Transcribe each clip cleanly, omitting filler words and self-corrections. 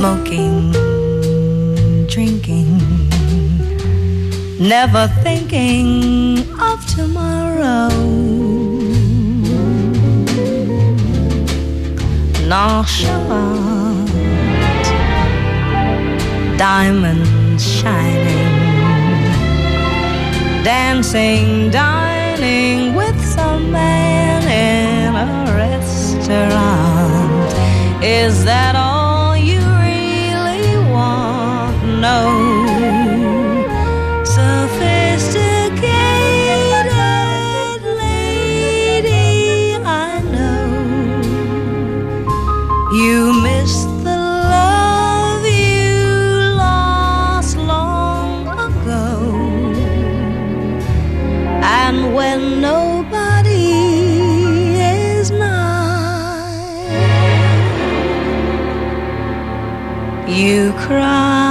smoking, drinking, never thinking of tomorrow. Nonchalant, diamonds shining, dancing, dining with some man in a restaurant. Is that all you really want? No. Sophisticated lady, I know you miss the love you lost long ago. And when nobody is nigh, you cry.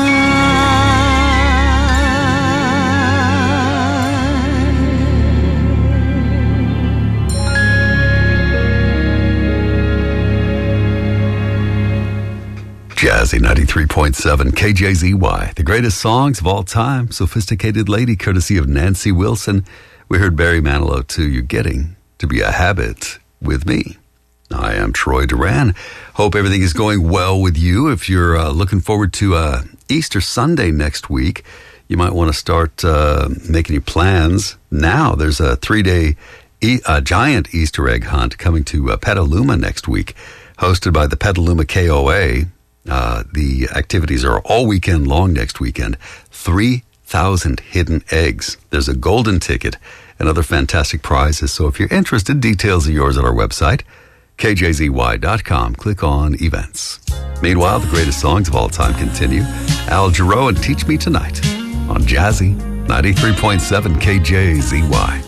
Jazzy 93.7 KJZY, the greatest songs of all time. Sophisticated Lady, courtesy of Nancy Wilson. We heard Barry Manilow too. You're getting to be a habit with me. I am Troy Duran. Hope everything is going well with you. If you're looking forward to Easter Sunday next week, you might want to start making your plans now. There's a 3-day giant Easter egg hunt coming to Petaluma next week, hosted by the Petaluma KOA. The activities are all weekend long next weekend. 3,000 hidden eggs. There's a golden ticket and other fantastic prizes. So if you're interested, details are yours at our website, kjzy.com. Click on events. Meanwhile, the greatest songs of all time continue. Al Jarreau and Teach Me Tonight on Jazzy 93.7 KJZY.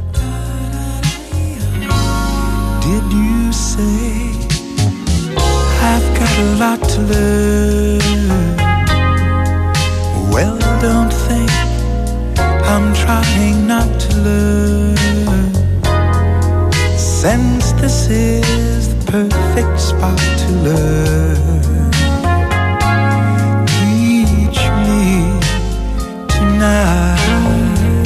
Did you say I've got a lot to learn? Well, don't think I'm trying not to learn, since this is the perfect spot to learn. Teach me tonight,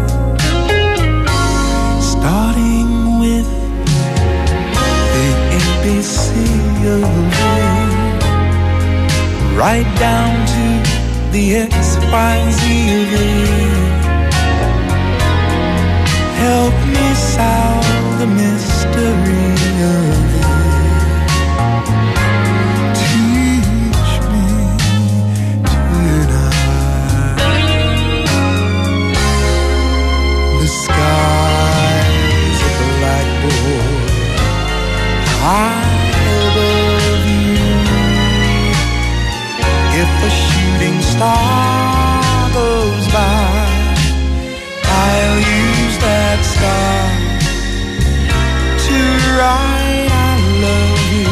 starting with the ABC of the world, right down to the XYZ of it. Help me solve the mystery of it. Teach me tonight. The sky's a blackboard high above you. If a shooting star goes by, I'll use that star to write I love you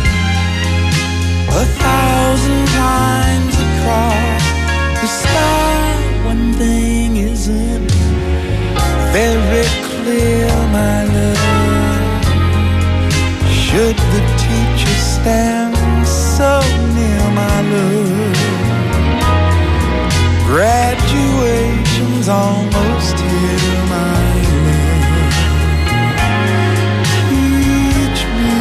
1,000 times across the sky. One thing isn't very clear, my love. Should the teacher stand so near, my love? Graduation's almost here, my love. Teach me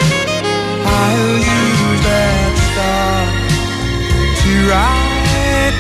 I'll use that star to write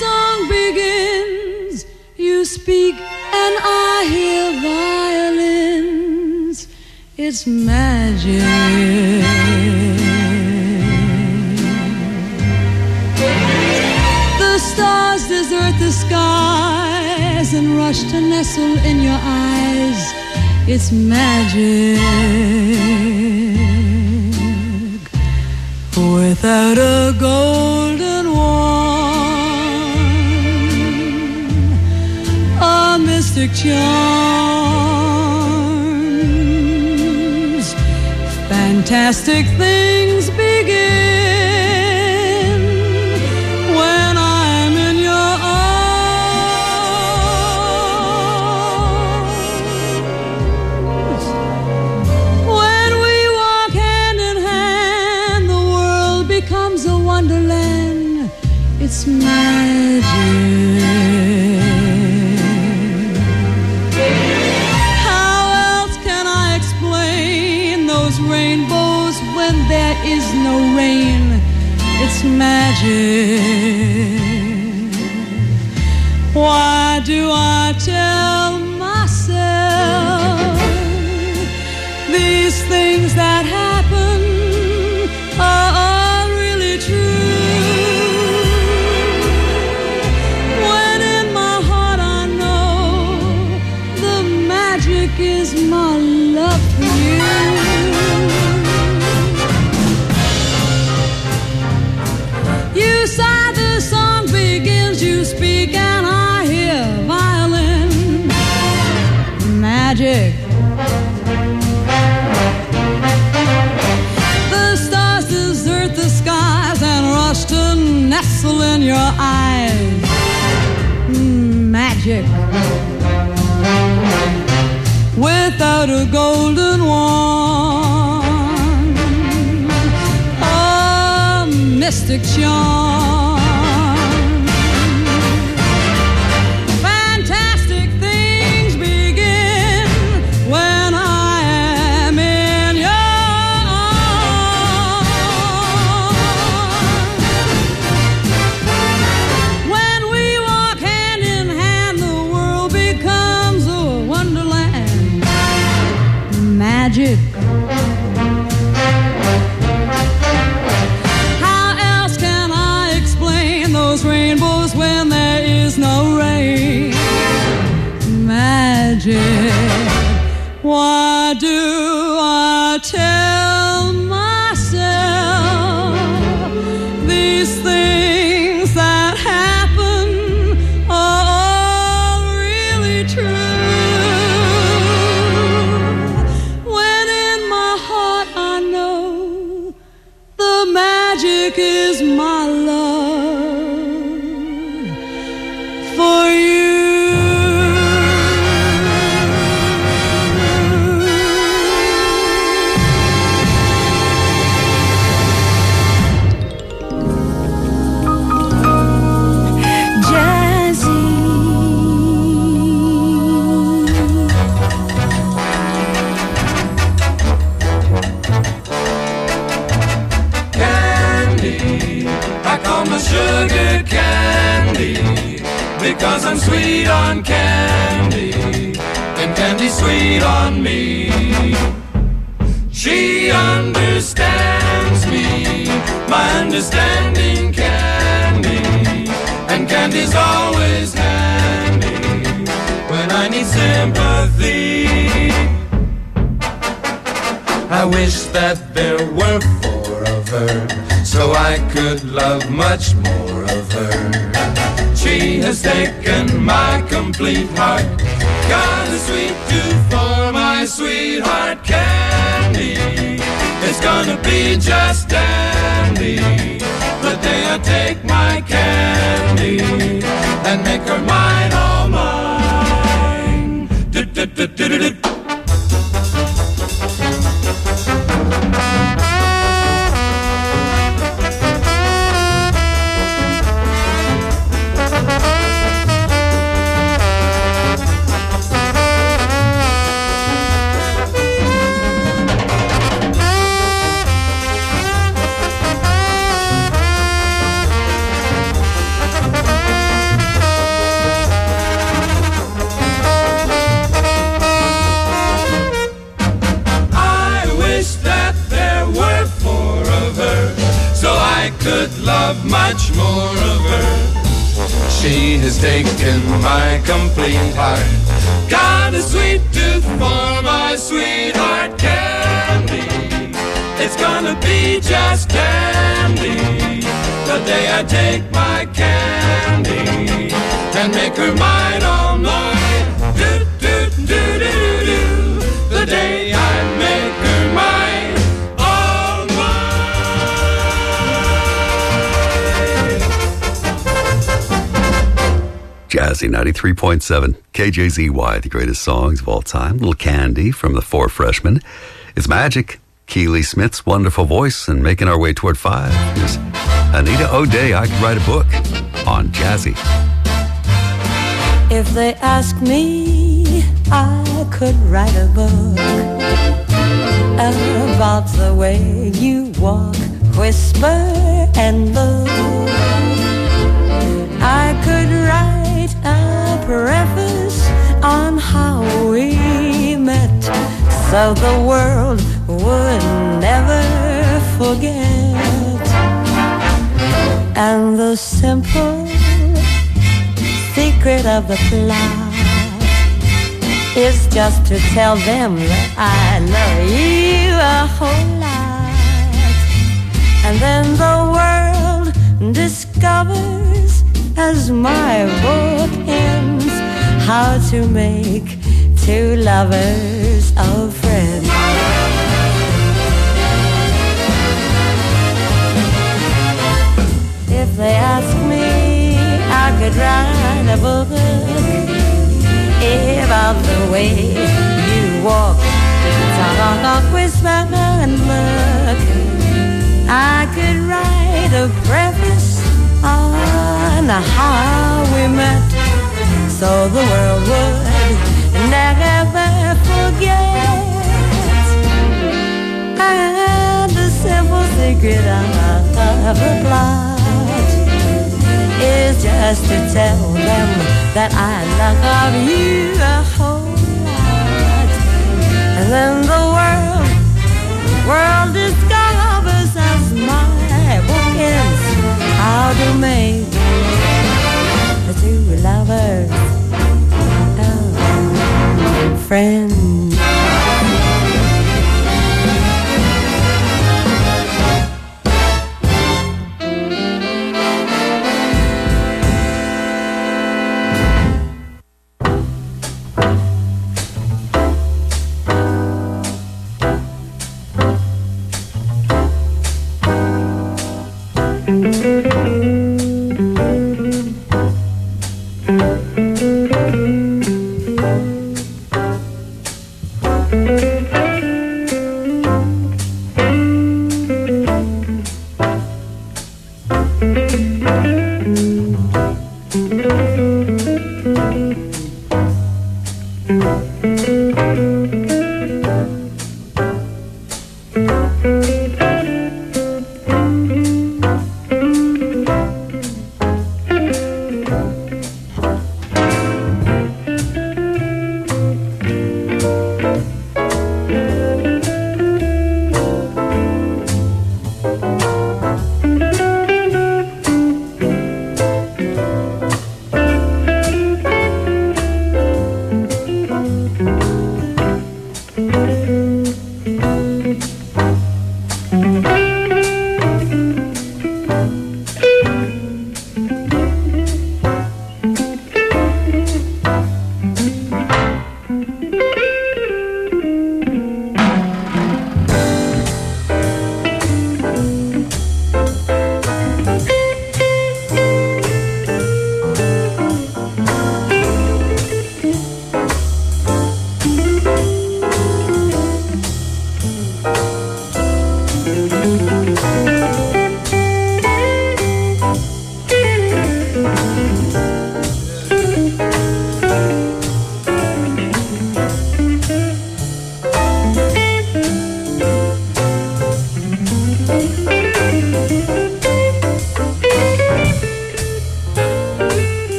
song begins, you speak and I hear violins. It's magic. The stars desert the skies and rush to nestle in your eyes. It's magic. Without a golden wand, a mystic charms, fantastic things begin when I'm in your arms. When we walk hand in hand, the world becomes a wonderland. It's magic. Rainbows when there is no rain. It's magic. Why do I tell myself these things that happen are really true? When in my heart I know the magic is my love for you. You sigh, the song begins, you speak and I hear violin. Magic. The stars desert the skies and rush to nestle in your eyes. Magic. Without a golden wand, a mystic charm, fantastic things begin when I am in your arms. When we walk hand in hand, the world becomes a wonderland. Magic. How else can I explain those rainbows when there is no rain? Magic. Why do I tell myself these things that happen are really true? When in my heart I know the magic is my love for you. Sugar candy, because I'm sweet on candy, and candy's sweet on me. She understands me, my understanding candy, and candy's always handy when I need sympathy. I wish that there were four of her, so I could love much more of her. She has taken my complete heart, got a sweet tooth for my sweetheart candy. It's gonna be just dandy the day I take my candy and make her mine, all mine. Do-do-do-do-do-do. much more of her. She has taken my complete heart. Got a sweet tooth for my sweetheart candy. It's gonna be just candy the day I take my candy and make her mine all mine. Do do do do do do. The day I make her mine all mine. Jazzy 93.7 KJZY, the greatest songs of all time. Little Candy from the Four Freshmen. It's Magic. Keely Smith's wonderful voice, and making our way toward 5 is Anita O'Day. I could write a book on Jazzy. If they ask me, I could write a book about the way you walk, whisper, and look. I could write a preface on how we met, so the world would never forget. And the simple secret of the plot is just to tell them that I love you a whole lot. And then the world discovers, as my book ends, how to make two lovers of friends. If they ask me, I could write a book about the way you walk, talk, whisper, and look. I could write a preface on how we met, so the world would never forget. And the simple secret of the plot is just to tell them that I love you a whole lot. And then the world discovers, as my book ends, how to make the two lovers friends.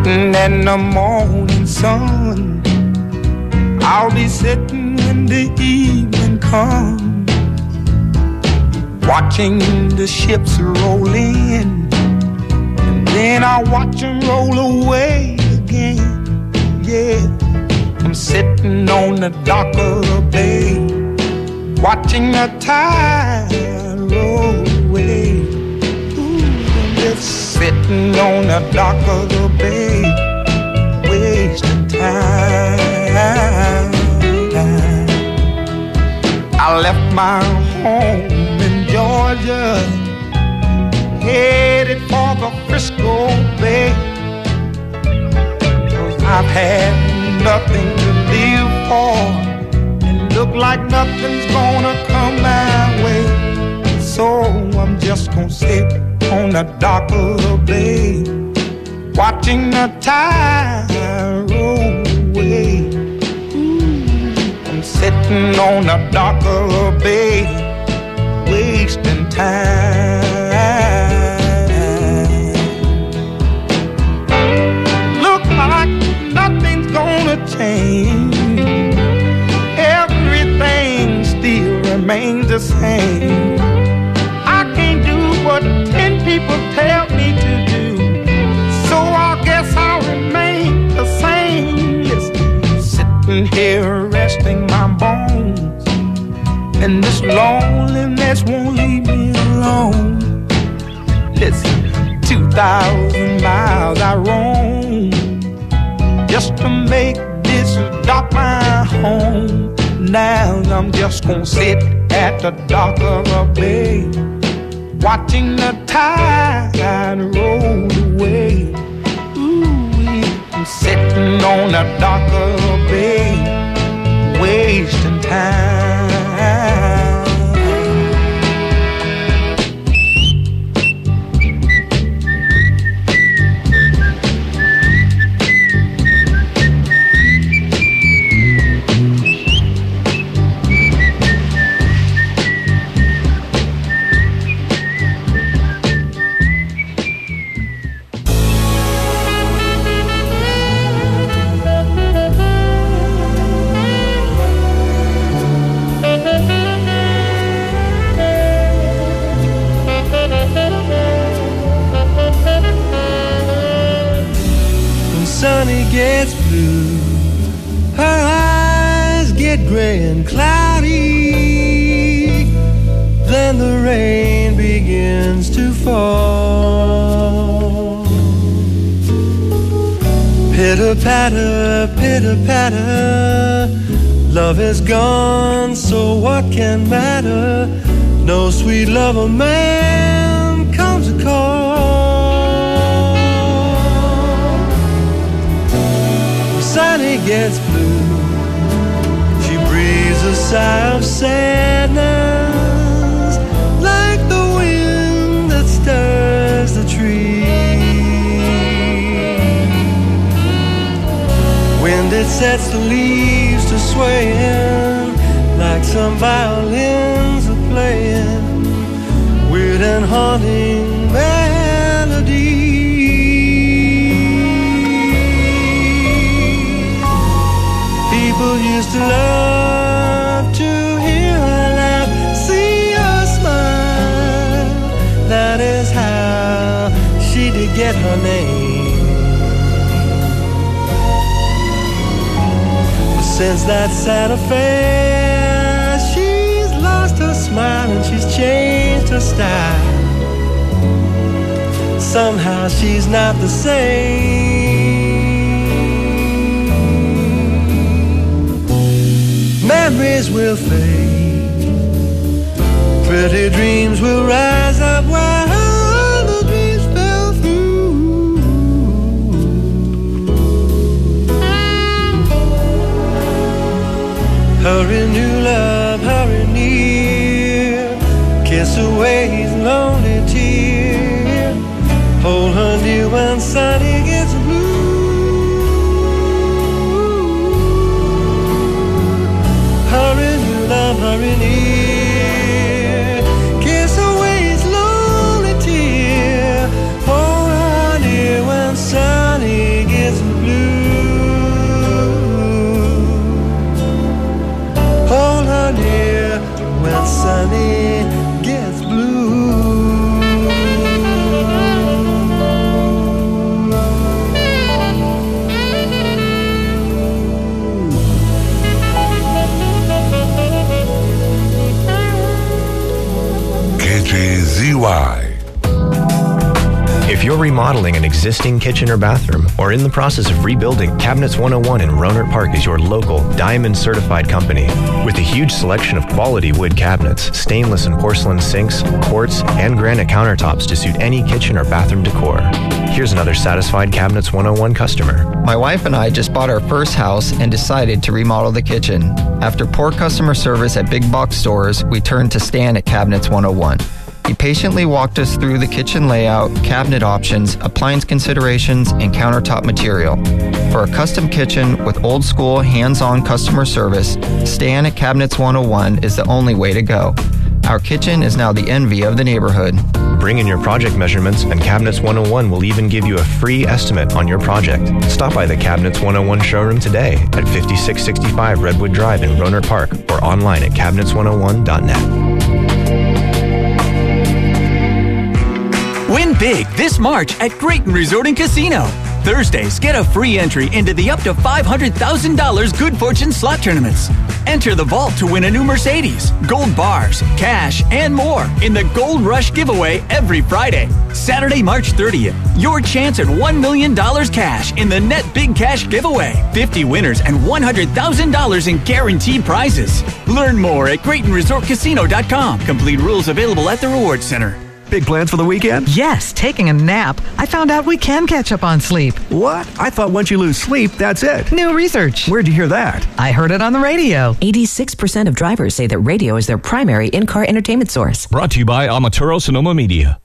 sitting in the morning sun. I'll be sitting when the evening comes, watching the ships roll in, and then I'll watch them roll away again. Yeah, I'm sitting on the dock of the bay, watching the tide roll away. Ooh, I'm just sitting on the dock of the bay, wasting time. I left my home in Georgia, headed for the Frisco Bay, 'cause I've had nothing to live for, and look like nothing's gonna come my way. So I'm just gonna sit on the dock of the bay, watching the tide roll away. I'm sitting on the dock of the bay, wasting time. Look like nothing's gonna change, everything still remains the same. I can't do what 10 people tell me to do, so I guess I'll remain the same. Listen, sitting here resting my bones, and this loneliness won't leave me alone. Listen, 2,000 miles I roam just to make this dock my home. Now I'm just gonna sit at the dock of a bay, watching the tide roll away. Ooh, I'm sitting on the dock of a bay, wasting time. Sunny gets blue, her eyes get gray and cloudy, then the rain begins to fall. Pitter-patter, pitter-patter, love is gone, so what can matter? No sweet lover man comes to call. Sunny gets blue, she breathes a sigh of sadness, like the wind that stirs the tree. Wind it sets the leaves to swaying, like some violins are playing, weird and haunting melody. People used to love to hear her laugh, see her smile. That is how she did get her name. But since that sad affair, she's lost her smile and she's changed her style. Somehow she's not the same. Memories will fade, pretty dreams will rise up while other dreams fell through. Hurry, new love, hurry near, kiss away his lonely tear, hold her near when sunny gets blue. Hurry, new love, hurry near, kiss away his lonely tear, hold her near when sunny gets KJZY. If you're remodeling an existing kitchen or bathroom or in the process of rebuilding, Cabinets 101 in Rohnert Park is your local Diamond certified company. With a huge selection of quality wood cabinets, stainless and porcelain sinks, quartz, and granite countertops to suit any kitchen or bathroom decor. Here's another satisfied Cabinets 101 customer. My wife and I just bought our first house and decided to remodel the kitchen. After poor customer service at big box stores, we turned to Stan at Cabinets 101. He patiently walked us through the kitchen layout, cabinet options, appliance considerations, and countertop material. For a custom kitchen with old school, hands-on customer service, Stan at Cabinets 101 is the only way to go. Our kitchen is now the envy of the neighborhood. Bring in your project measurements and Cabinets 101 will even give you a free estimate on your project. Stop by the Cabinets 101 showroom today at 5665 Redwood Drive in Rohnert Park or online at cabinets101.net. Win big this March at Grayton Resort and Casino. Thursdays, get a free entry into the up to $500,000 Good Fortune slot tournaments. Enter the vault to win a new Mercedes, gold bars, cash, and more in the Gold Rush giveaway every Friday. Saturday, March 30th, your chance at $1 million cash in the Net Big Cash giveaway. 50 winners and $100,000 in guaranteed prizes. Learn more at GraytonResortCasino.com. Complete rules available at the Rewards Center. Big plans for the weekend? Yes, taking a nap. I found out we can catch up on sleep. What? I thought once you lose sleep, that's it. New research. Where'd you hear that? I heard it on the radio. 86% of drivers say that radio is their primary in-car entertainment source. Brought to you by Amaturo Sonoma Media.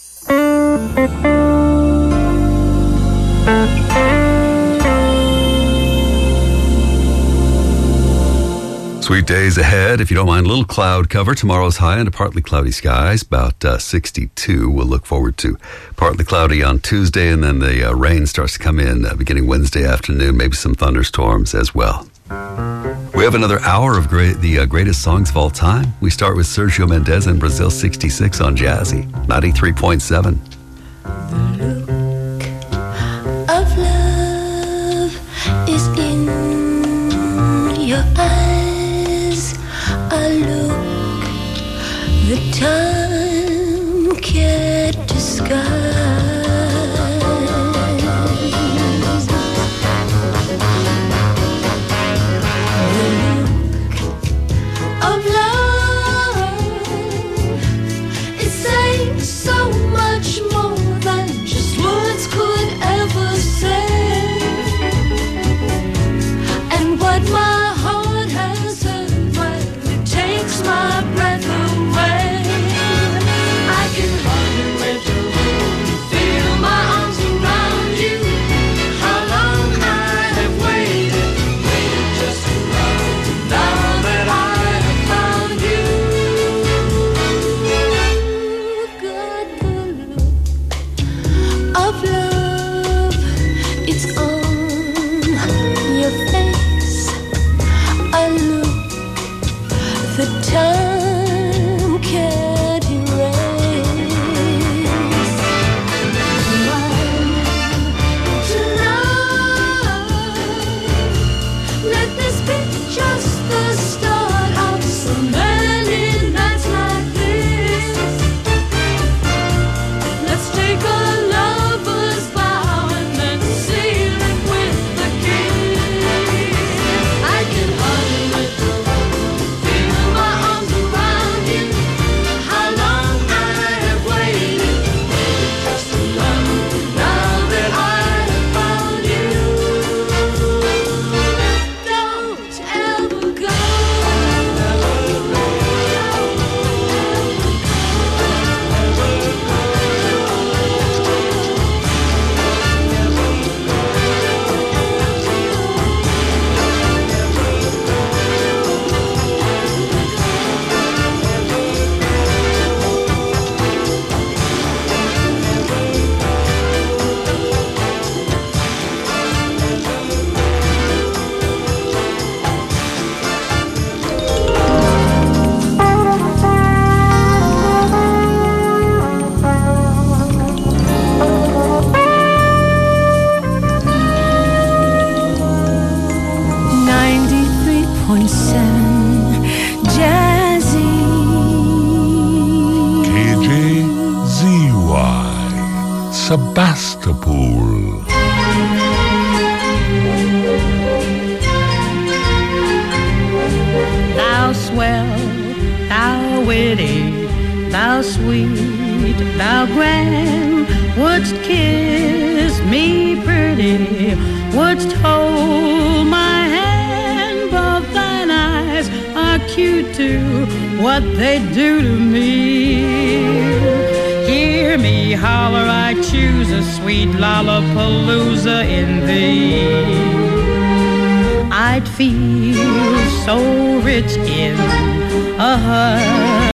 Sweet days ahead. If you don't mind, a little cloud cover. Tomorrow's high into partly cloudy skies, about 62. We'll look forward to partly cloudy on Tuesday, and then the rain starts to come in beginning Wednesday afternoon, maybe some thunderstorms as well. We have another hour of the greatest songs of all time. We start with Sergio Mendes and Brazil 66 on Jazzy, 93.7. The look of love is in your eyes. A look that time can't disguise. The look of love is saying so much more than just words could ever say. And what my heart has heard, well, it takes my breath away. I can hardly wait to Sebastopol. Thou swell, thou witty, thou sweet, thou grand, wouldst kiss me pretty, wouldst hold my hand, but thine eyes are cute too, what they do to me. Hear me holler, I choose a sweet lollapalooza in thee. I'd feel so rich in a